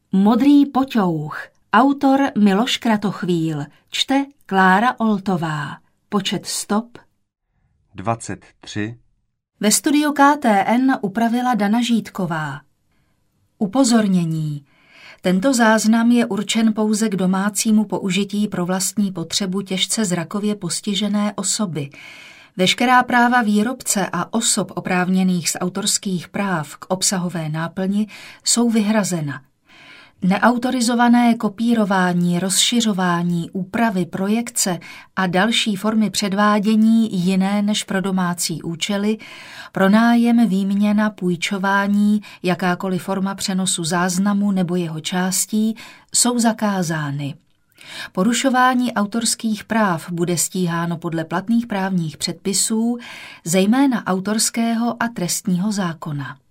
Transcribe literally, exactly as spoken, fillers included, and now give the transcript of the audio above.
Modrý poťouch. Autor Miloš Kratochvíl. Čte Klára Oltová. Počet stop dvacet tři. Ve studiu K T N upravila Dana Žítková. Upozornění. Tento záznam je určen pouze k domácímu použití pro vlastní potřebu těžce zrakově postižené osoby. Veškerá práva výrobce a osob oprávněných z autorských práv k obsahové náplni jsou vyhrazena. Neautorizované kopírování, rozšiřování, úpravy, projekce a další formy předvádění jiné než pro domácí účely, pronájem, výměna, půjčování, jakákoliv forma přenosu záznamu nebo jeho částí jsou zakázány. Porušování autorských práv bude stíháno podle platných právních předpisů, zejména autorského a trestního zákona.